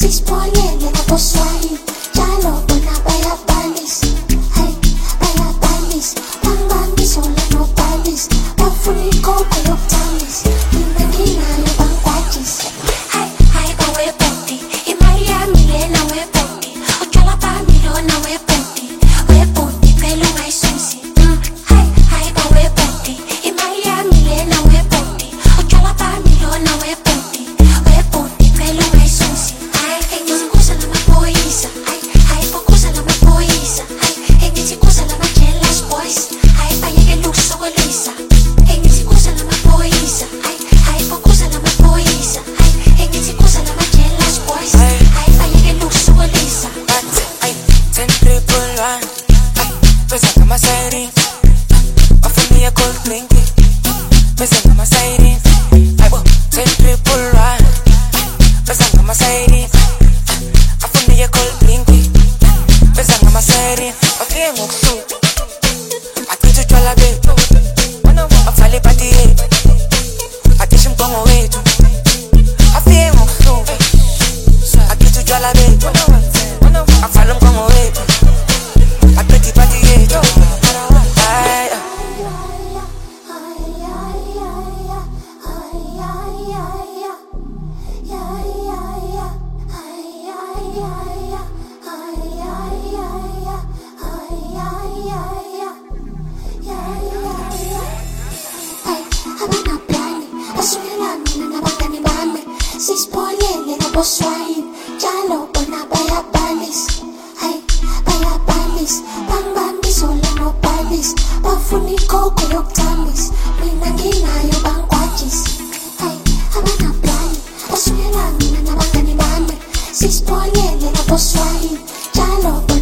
sisiponyele naposwahili jalo bona bayabalis. Hey, bayabalis, bangibambisa olanobalis, bafuna ikoko yokuthamis, mina nginayo bangikwajisa. Hayi bawebhodi, imali yami lena webhodi, utshwala bami lona webhodi, webhodi phela ungayisusi. Hayi bawebhodi, imali yami lena webhodi, utshwala bami lona webhodi, webhodi phela ungayisusi. Engizikuza lamaphoyisa, fokuza lamaphoyisa, engizikuza lama-jealous boys, bayekela ukusokolisa. Engizikuza lamaphoyisa, fokuza lamaphoyisa, engizikuza lama-jealous boys, bayekela ukusokolisa. Pesa kama siren, wafuni ya cold drink. Pesa kama siren, 10-1. Pesa kama siren, wafuni ya cold drink. Pesa kama siren, wafie ngoksu, akitu chwala betu, wafale pati yetu, atishi mkongo wetu. Wafie ngoksu, akitu chwala betu, wafale mkongo wetu, atishi pati yetu. Sisiponyele naposwahili jalo bona bayabalis. Hey, bayabalis, bangibambisa olanobalis, bafuna ikoko yokuthamis, mina nginayo bangikwajisa. Hey, abanaplani basukela mina nabangani bami, sisiponyele naposwahili jalo bona